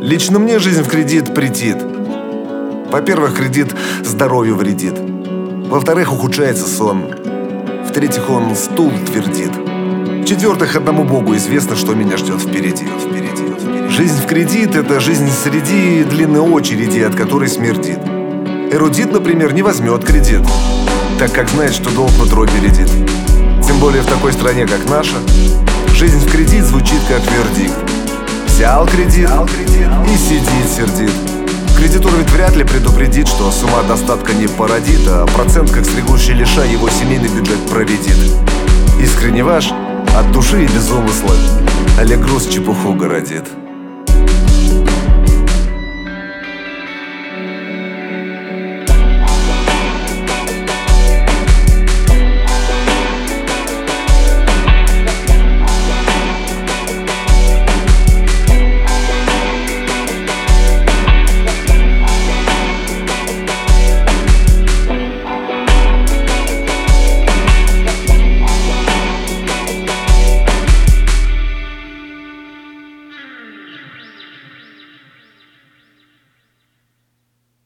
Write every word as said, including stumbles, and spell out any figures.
Лично мне жизнь в кредит претит. Во-первых, кредит здоровью вредит. Во-вторых, ухудшается сон. В-третьих, он стул твердит. В-четвертых, одному Богу известно, что меня ждет впереди. впереди, впереди. Жизнь в кредит – это жизнь среди длинной очереди, от которой смердит. Эрудит, например, не возьмет кредит, так как знает, что долг нутро бередит. Тем более в такой стране, как наша, жизнь в кредит звучит как вердикт. Взял кредит, взял кредит и сидит, сердит. Кредитор ведь вряд ли предупредит, что сумма достатка не породит, а процент, как стригущий леша, его семейный бюджет проредит. Искренне ваш, от души и без умысла, Олег Груз чепуху городит.